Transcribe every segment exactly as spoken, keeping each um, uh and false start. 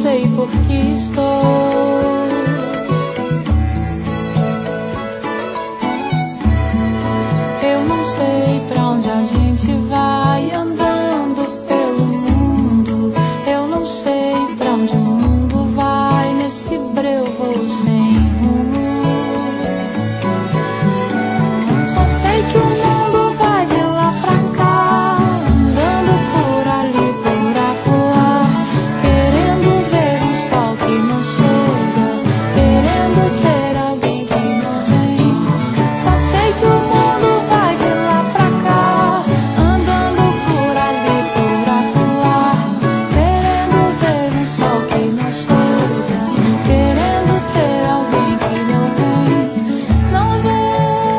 sei por que estou. Eu não sei pra onde a gente vai andando pelo mundo. Eu não sei pra onde o mundo vai nesse breu voo sem rumo. Só sei que o mundo vai de lá pra cá, andando por ali, por acolá, querendo ver um sol que não chega, querendo ter alguém que não vem. Só sei que o mundo vai de lá pra cá, andando por ali, por acolá, querendo ver um sol que não chega, querendo ter alguém que não vem, não vem.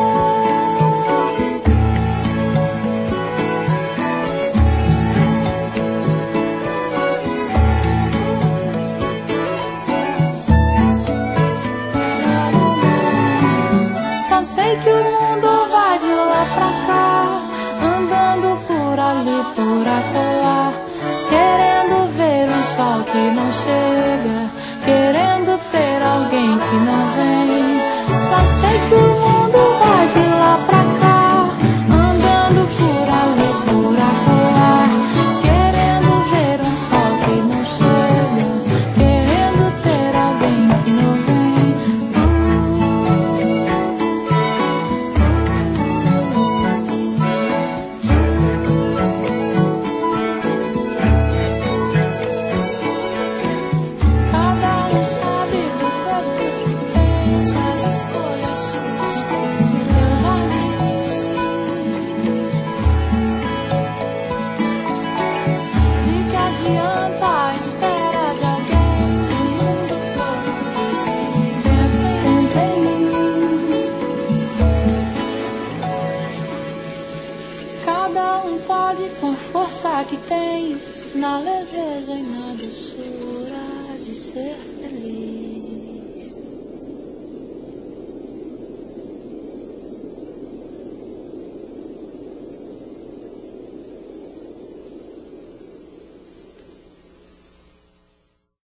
Só sei que o mundo vai de lá pra cá, andando por ali, por acolá, querendo ver um sol que não chega, querendo ter alguém que não vem. Só sei que o mundo vai de lá pra cá, andando por ali, por acolá, querendo ver um sol que não chega, querendo ter alguém que não vem. Cada um sabe dos gostos que tem, suas escolhas, suas cores, seus jardins. De que adianta a espera de alguém? O mundo todo decide entre mim. Cada um pode com a força que tem, na leveza e na doçura.